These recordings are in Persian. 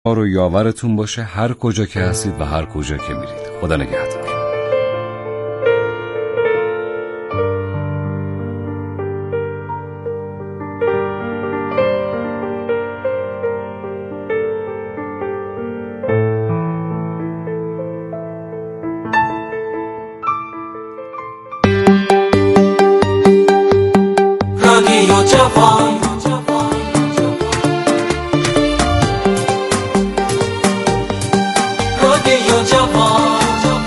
رو یاورتون باشه هر کجا که هستید و هر کجا که میرید. خدا نگهدار. رادیو جوان رادیو جوان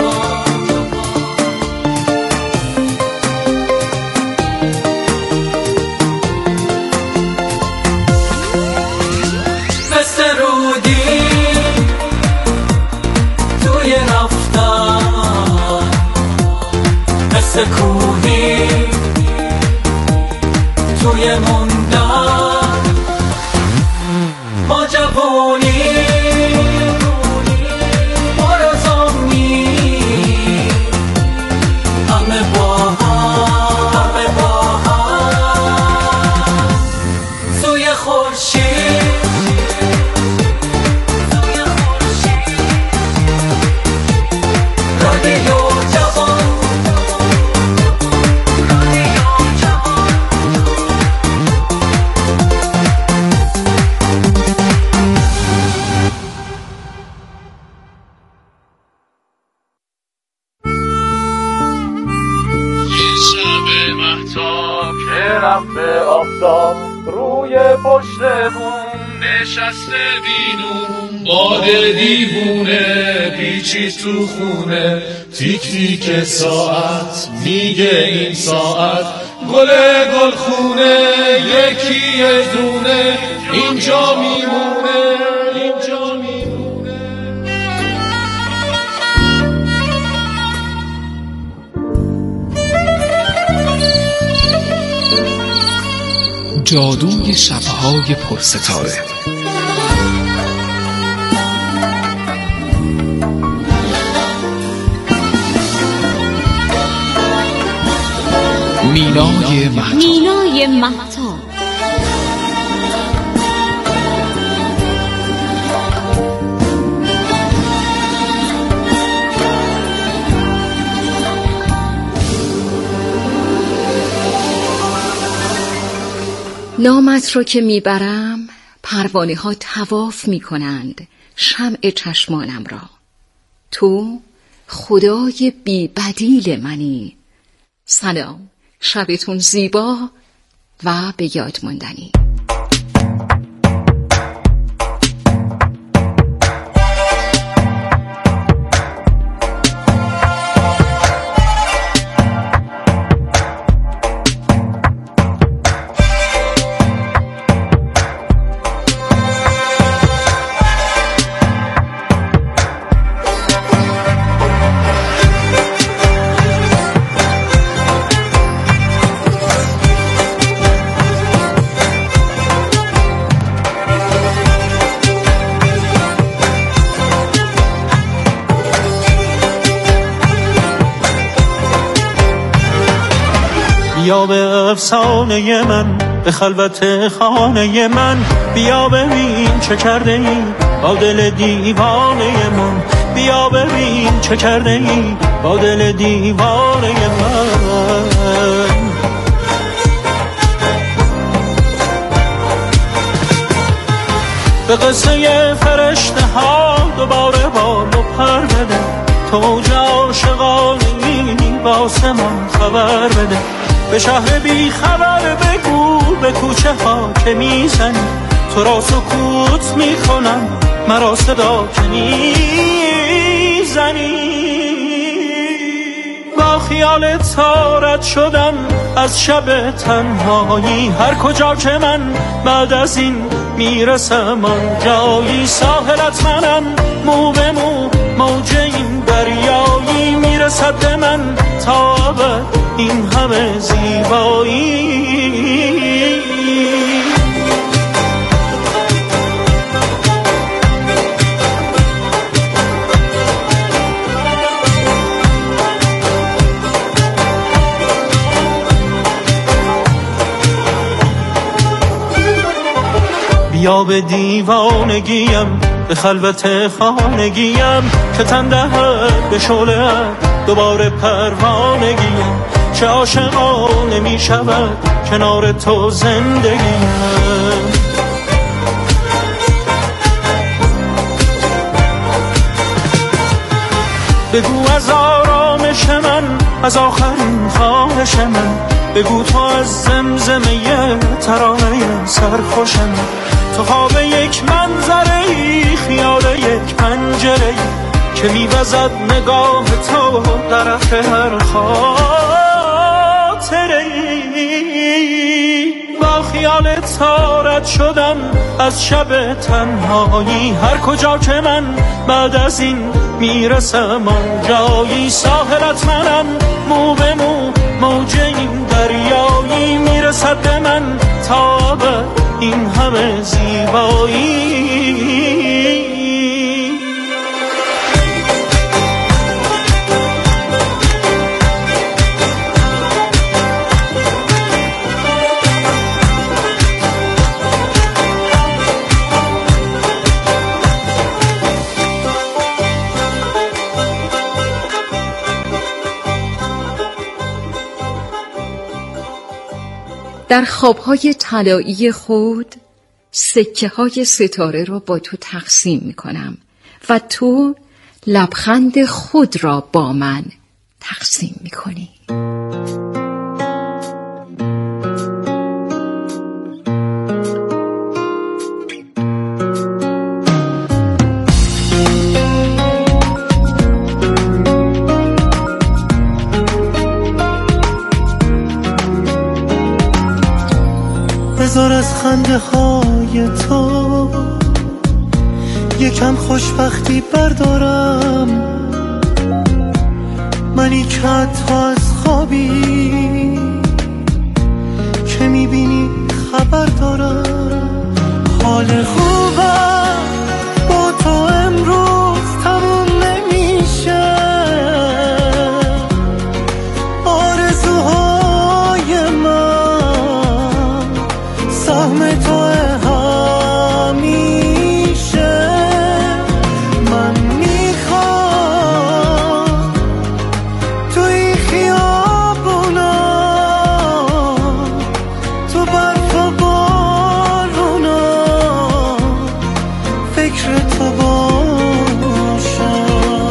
مثل رودی توی رفتن، مثل کوهی توی موندن، ما جوونی ما رزامی همه با هم سوی خورشید رادیو جوان به آفتاب روی پشت بوم نشسته بینون، باد دیوونه پیچید تو خونه، تیک تیک ساعت میگه این ساعت گل خونه، یکی یه دونه اینجا میمونه اینجا میمونه. جادوی شب‌های پرستاره. مینای مهتاب. نامت رو که میبرم پروانه ها طواف میکنند شمع چشمانم را. تو خدای بی بدیل منی. سلام، شبتون زیبا و به یاد ماندنی. بیا به افسانه من، به خلوت خانه من، بیا ببین چه کرده ای با دل دیوانه من، بیا ببین چه کرده ای با دل دیوانه من. به قصه فرشته ها دوباره بال و پر بده، توج عاشقانه با آسمان خبر بده، به شهر بی خبر بگو به کوچه ها که میزنی، تو را سکوت میکنم مرا صدا که میزنی. با خیال تارت شدم از شب تنهایی، هر کجا که من بعد از این میرسم آن جایی، ساحلت منم مو به مو موج این دریایی، میرسد به من تا ابد این همه زیبایی. بیا به دیوانگیم به خلوت خانگیم که تن دهد به شعله دوباره پروانگیم. چه عاشقانه می شود کنار تو زندگیم. بگو از آرامش من، از آخرین خواهش من، بگو تو از زمزمه ترانه سرخوش من، تو خواب یک منظره، خیال یک پنجره که میوزد نگاه تو طرف هر خاطره. با خیال تارت شدم از شب تنهایی، هر کجا که من بعد از این میرسم آنجایی. ساحلت منم، مو به مو موج این دریایی، میرسد به من تا به این همه زیبایی. در خوابهای طلایی خود سکه های ستاره را با تو تقسیم می کنم و تو لبخند خود را با من تقسیم می کنی. بذار از خنده های تو یکم خوشبختی بردارم، منی که تو از خوابی که میبینی خبر دارم. حال خوبم با تو امروز تموم نمیشه، آرزوهای من سهم تو همیشه. من میخوام توی خیابونا، تو برف و بارونا، فکر تو باشم.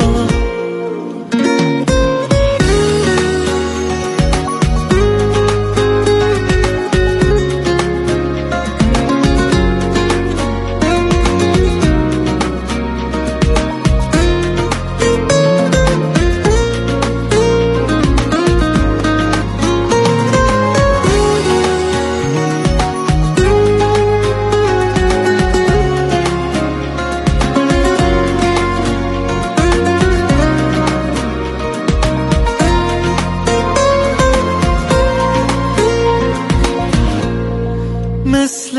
مثل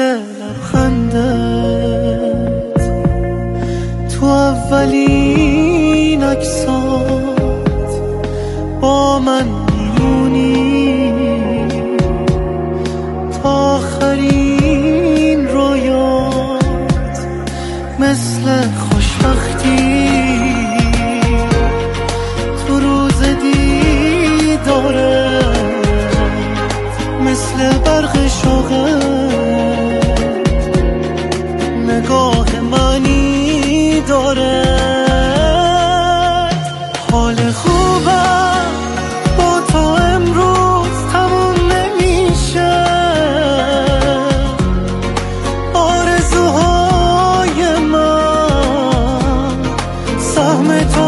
لبخندت تو اولین عکسات با من میمونی، تا آخرین رویات مثل خوشبختی تو روز دیدارت، مثل برق شوقت نگاه منی داره. حال خوبم با تو امروز تموم نمیشه، آرزوهای من سهم تو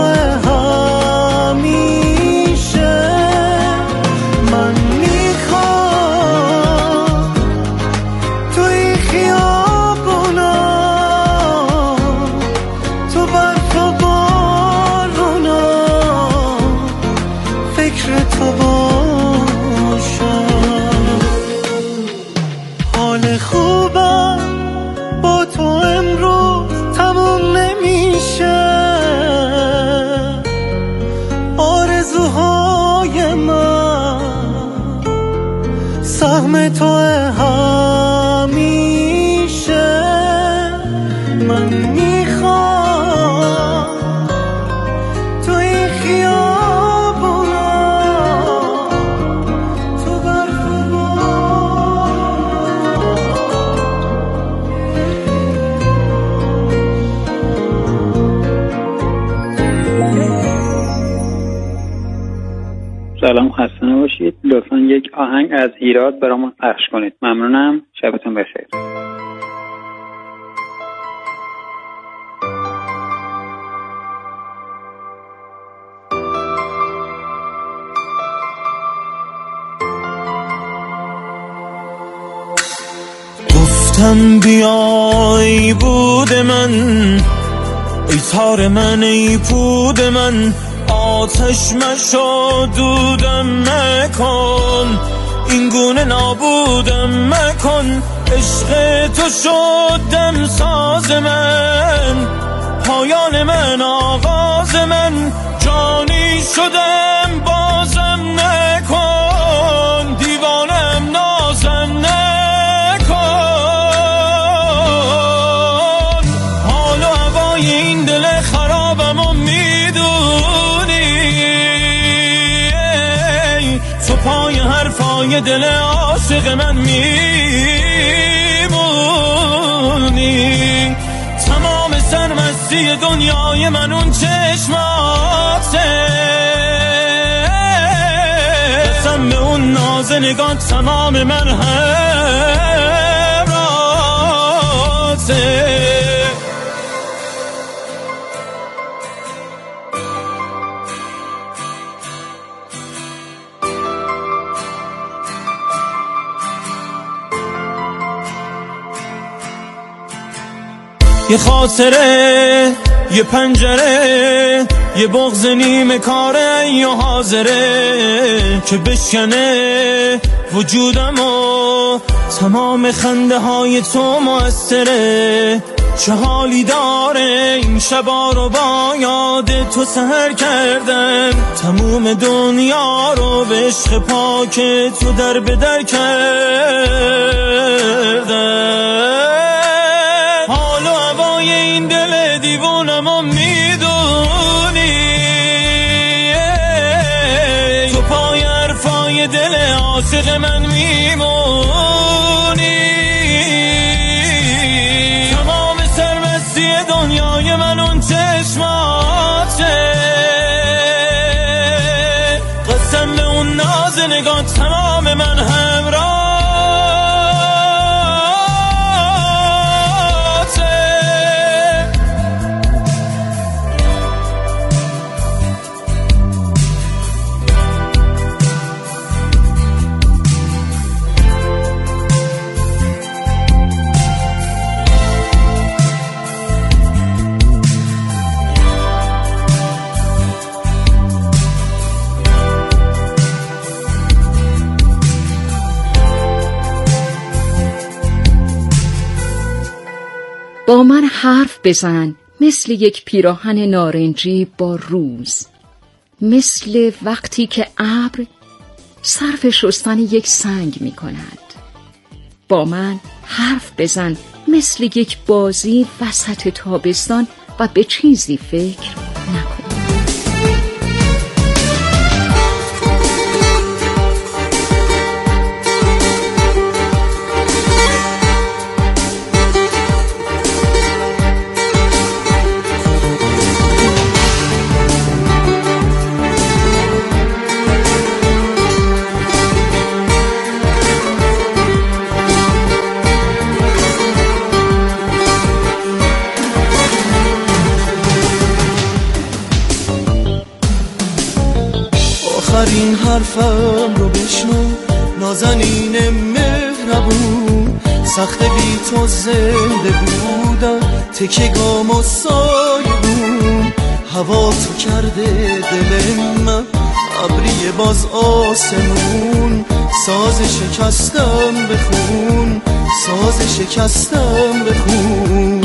همیشه. من میخوام توی خیابونا، تو سلام، خسته نباشید. لطفاً یک آهنگ از هیراد برامون پخش کنید. ممنونم. شبتون بخیر. گفتم بیای بود من، ای تار من، ای پود من، آتش مشو دودم مکن، این گونه نابودم مکن، عشق تو شد دم ساز من، پایان من، آغاز من، جانی شدم بازم نکن، دیوانم نازم نکن، حال و هوای این دل خرابم و میدونی، تو پای حرفای دل عاشق من میمونی، تمام سرمستی دنیای من اون چشماته، قسم به اون ناز نگاه تمام من همراته. یه خاطره، یه پنجره، یه بغض نیمه کاره یا حاضره که بشکنه وجودم و تمام خنده های تو مؤثره، چه حالی داره این شبا رو با یاد تو سحر کردم، تموم دنیا رو به عشق پاک تو در به در کردم، حال و هوای این دل دیوونم و میدونی، تو پای حرفای دل عاشق من میمونی، تمام سرمستی دنیای من اون چشماته، قسم به اون ناز نگاه تمام من همراه. با من حرف بزن مثل یک پیراهن نارنجی با روز، مثل وقتی که ابر صرف شستن یک سنگ می کند. با من حرف بزن مثل یک بازی وسط تابستان و به چیزی فکر نکن. آخرین حرفم رو بشنو نازنین مهربون، سخت بی تو زنده بودم، تکه گام و سایبون، هوا تو کرده دل من ابری باز آسمون، ساز شکستم بخون، ساز شکستم بخون،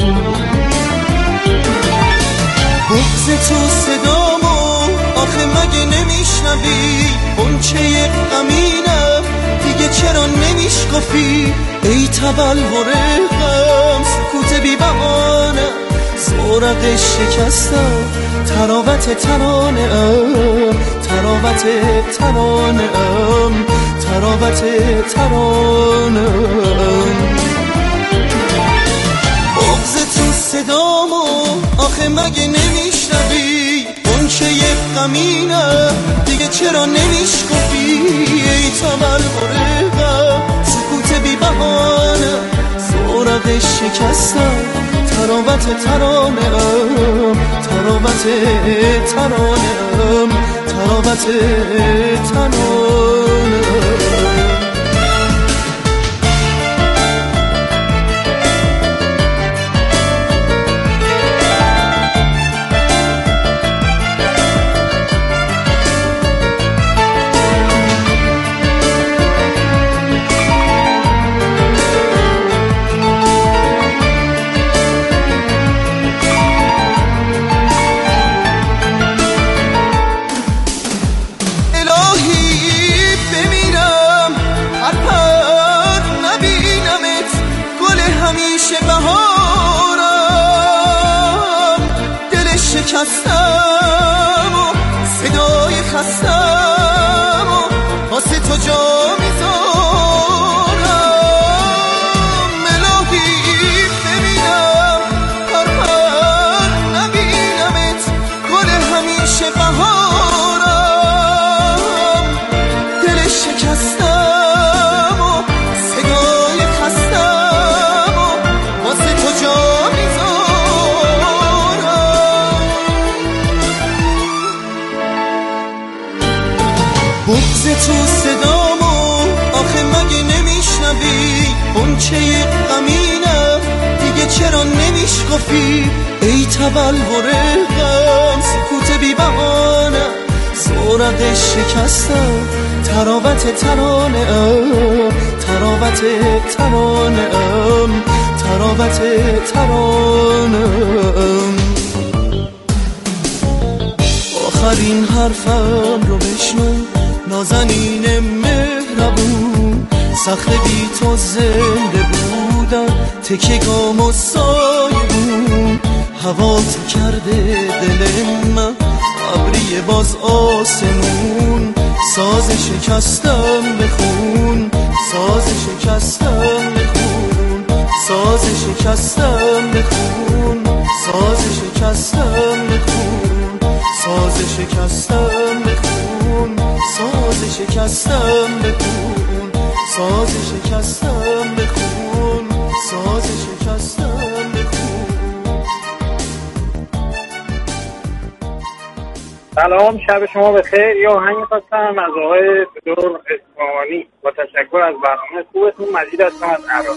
بغض تو صدامو آخه مگه نمیشنوی، غنچه غمینم دیگه چرا نمیشکافی، ای تبلور غم سکوت بی بهانه، زورق شکستم تراوت ترانه ام، تراوت ترانه ام، تراوت ترانه ام، بغض تو صدامو آخه مگه نمیشنوی، غنچه غمینم دیگه چرا نمیشکفی ای تبلور غم سکوت بی بهانه زورق شکستم تراوت ترانه‌ام تراوت ترانه‌ام تراوت ترانه‌ام شکستم و صدای خستم و واسه تو جا میذارم الهی ببینم هر نبینمت گل همیشه بهارم دل شکستم و صدای خستم و واسه تو جا بغض تو صدامو آخه مگه نمیشنوی غنچه غمینم دیگه چرا نمیشکفی ای تبلور غم سکوت بی بهانه زورق شکستم تراوت ترانه‌ام تراوت ترانه‌ام تراوت ترانه‌ام آخرین حرفم رو بشنو نازنین مهربون صخره بی تو زنده بودم تکه گام و سایبون هوا تو کرده دل من ابری باز آسمون ساز شکستم بخون ساز شکستم بخون ساز شکستم بخون ساز شکستم بخون ساز شکستم بخون ساز شکستم بخون ساز شکستم بخون ساز شکستم بخون. سلام شب شما بخیر. یه آهنگ می‌خواستم از آقای دکتر اصفهانی با تشکر از برنامه خوبتون. مجید هستم از عراق.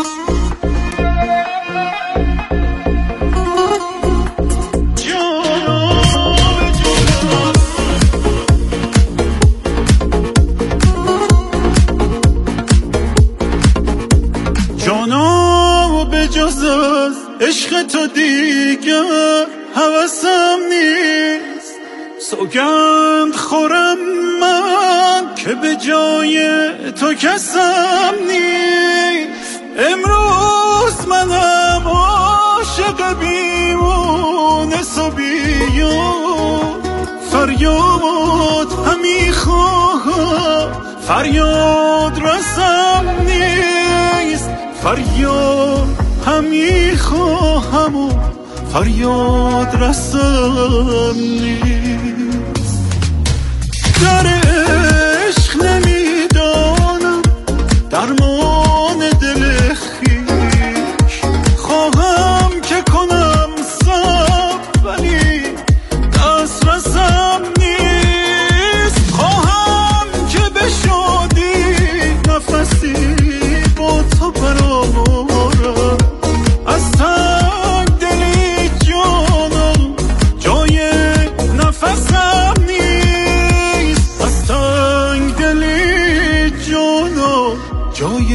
جز از عشق تو دیگر هوسم نیست سوگند خورم من که به جای تو کسم نیست امروز منم عاشق بیمونس و بیاد فریاد همی خواهم فریاد رسم نیست فریاد همی خواهم و فریاد رسم نیست در عشق نمیدانم درمان دل خویش خواهم که کنم صبر ولی دست رسم نیست خواهم که به شادی نفسی با تو برآورم از تنگ دلی جانم جای نفسم نیست از تنگ دلی جانم جای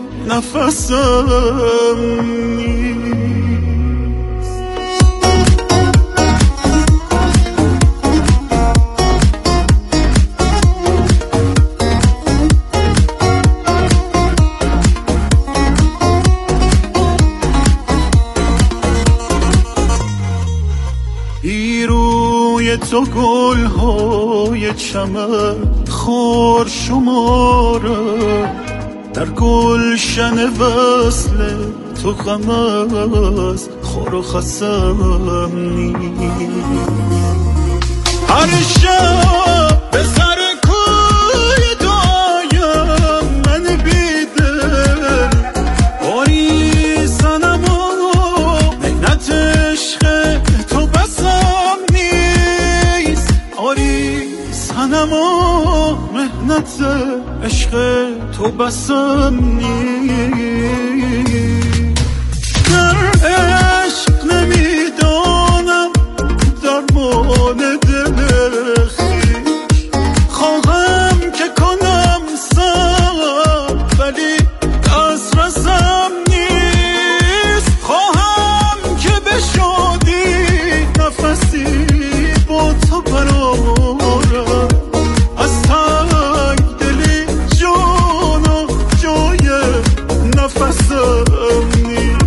نفسم نیست. تو گل‌های چمن خار شماره در گلشن وصل تو غم از خار و خسم نیست هر شب به سر کوی دایم من بیدل آری سنم و مهنت عشق تو بسم نیست آری سنم و مهنت عشق تو بسم نیست در عشق نمیدانم درمان دل خویش خواهم که کنم صبر ولی دسترسم نیست خواهم که به شادی نفسی با تو برارم از تنگ دلی جان و جای نفسم نیست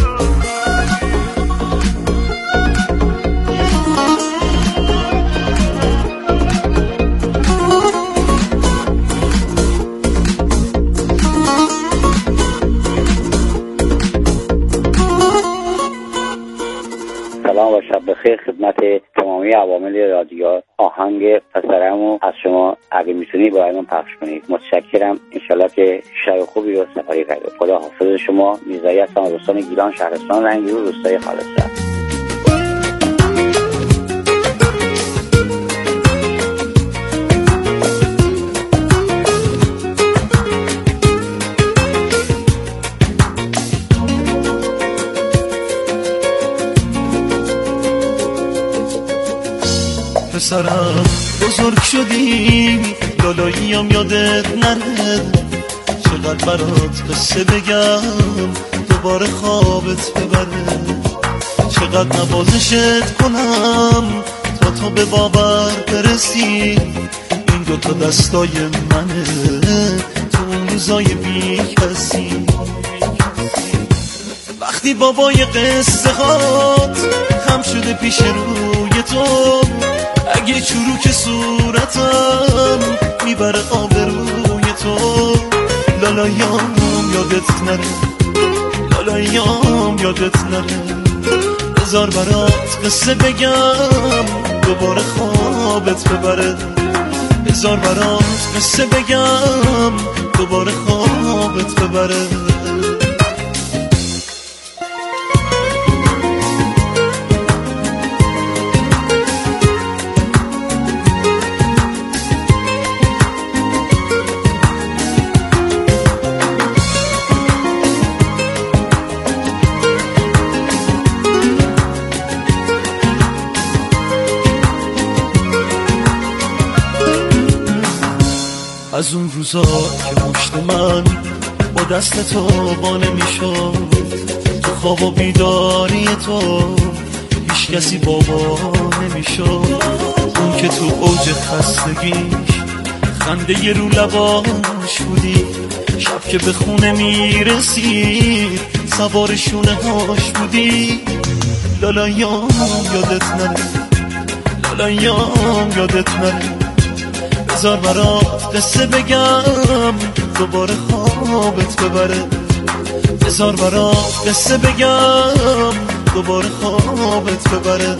سلام و شب بخیر خدمت تمامی عوامل رادیو. آهنگ پسرمو از شما اگه میتونی برامون پخش کنید متشکرم. انشالله که شب خوبی و سفری پیدا. خدا حافظ شما. میرزایی هستم از استان گیلان، شهرستان رنگیرو، روستای خالص‌تر. پسرم بزرگ شدی لالاییم یادت نره چقدر برات قصه بگم دوباره خوابت ببره چقدر نوازشت کنم تا تو به باور برسی این دوتا دستای منه تو اون روزای بی کسی وقتی بابای قصه هات خم شده پیش روی تو اگه چروک صورتم میبره آبروی تو لالایام یادت نره لالایام یادت نره بذار برات قصه بگم دوباره خوابت ببره بذار برات قصه بگم دوباره خوابت ببره از اون روزا که مشت من با دست تو بانه میشد تو خواب و بیداری تو هیچ کسی بابا نمیشد اون که تو اوج خستگیش خنده ی رو لباش بودی شب که به خونه میرسید سوار شونه هاش بودی لالایام یادت نره لالایام یادت نره بذار برات قصه بگم دوباره خوابت ببره بذار برات قصه بگم دوباره خوابت ببره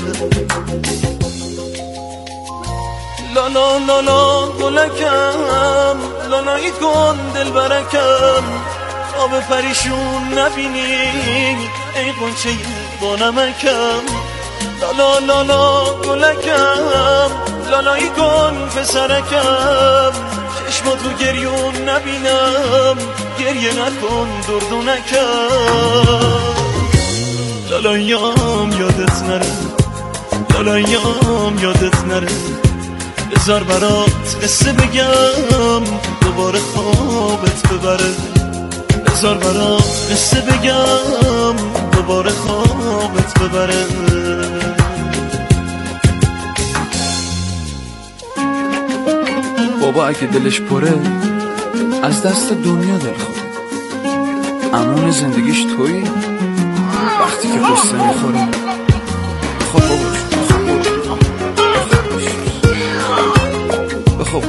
لالا لالا گلکم لالایی کن دل برکم آب پریشون نبینی ای قنچه با نمکم لالا لالا گلکم لالایی کن پسرکم چشما تو گریون نبینم گریه نکن دردونکم لالایام یادت نره لالایام یادت نره بذار برات قصه بگم دوباره خوابت ببره بذار برات قصه بگم دوباره خوابت ببره بابا اگه دلش پره از دست دنیا دل خوره امون زندگیش تویی وقتی که قصه میخوره خب بابا بخواب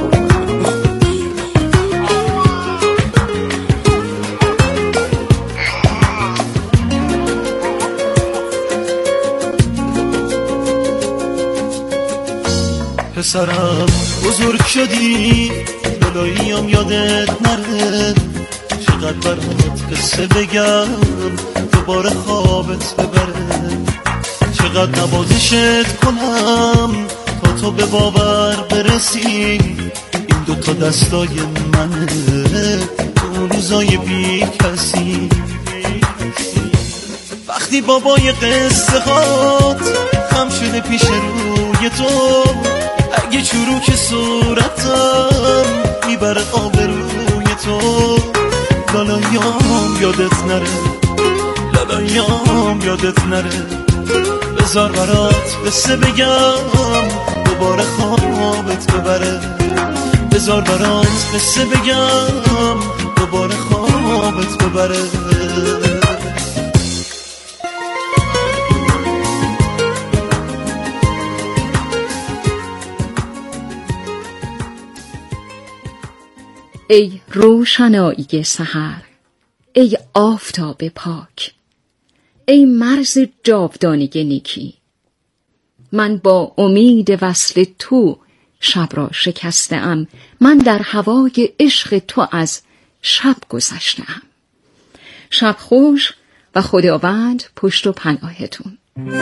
پسرم بزرگ شدی بلاییم یادت نره، چقدر برات قصه بگم دوباره خوابت ببره، چقدر نوازشت کنم تا تو به باور برسی، این دوتا دستای منه تو روزای بی کسی. وقتی بابای قصه هات خم شده پیش روی تو، اگه چروک صورتم میبره آبروی تو، لالایام یادت نره، لالایام یادت نره، بذار برات قصه بگم دوباره خوابت ببره، بذار برات قصه بگم دوباره خوابت ببره. ای روشنایی سحر، ای آفتاب پاک، ای مرز جاودانی نیکی، من با امید وصل تو شب را شکسته‌ام، من در هوای عشق تو از شب گذشته‌ام. شب خوش و خداوند پشت و پناهتون.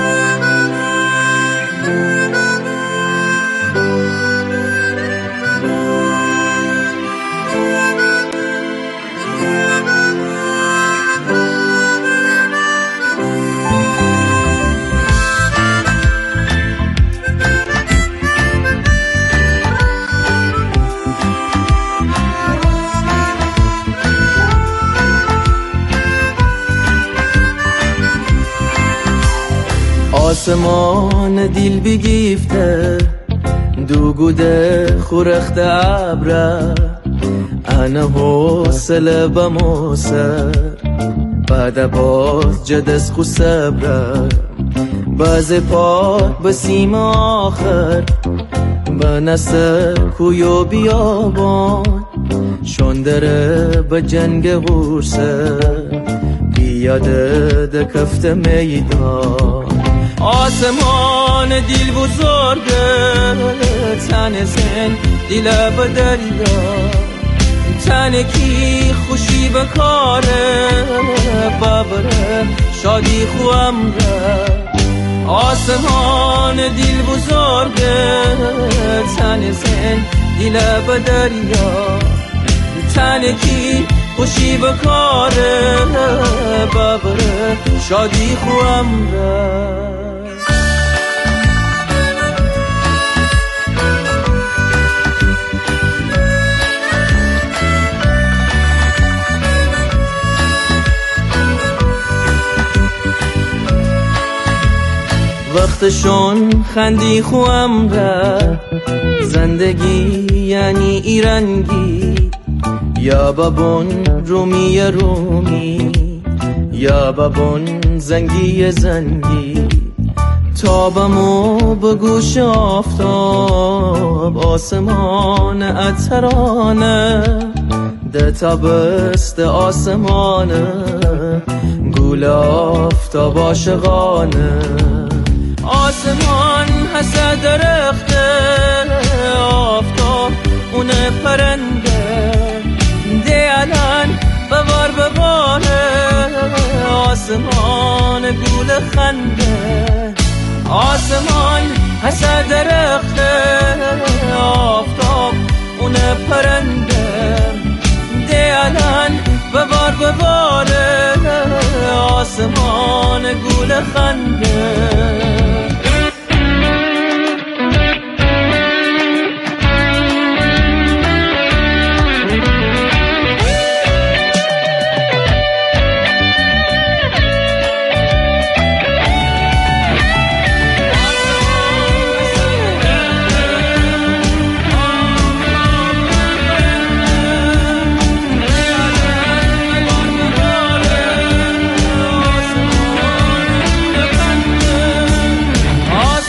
آسمان دیل بگیفته دو گوده خورخت عبره، انا حوصله بموسر بعد باز جدس خو صبره، باز پاک بسیم آخر بنسه کویو بیابان، شندره به جنگ غورسه بیاده ده کفت میدان. آسمان دیل بزرگه تن زن دیل به دریا، تن کی خوشی بکاره ببره شادی خوام ره. آسمان دیل بزرگه تن زن دیل به دریا، تن کی خوشی بکاره ببره شادی خوام ره. وقتشون خندی خوام ره، زندگی یعنی ایرنگی، یا بابون رومی رومی یا بابون زنگی زنگی، تابمو به گوش آفتاب آسمان اترانه، ده تابست آسمانه گول آفتاب عاشقانه. آسمان حسد درخته آفتاب اونه پرنده، ده الان بوار بواره آسمان گول خنده. آسمان حسد درخته آفتاب اونه پرنده، ده الان بوار بواره آسمان گول خنده.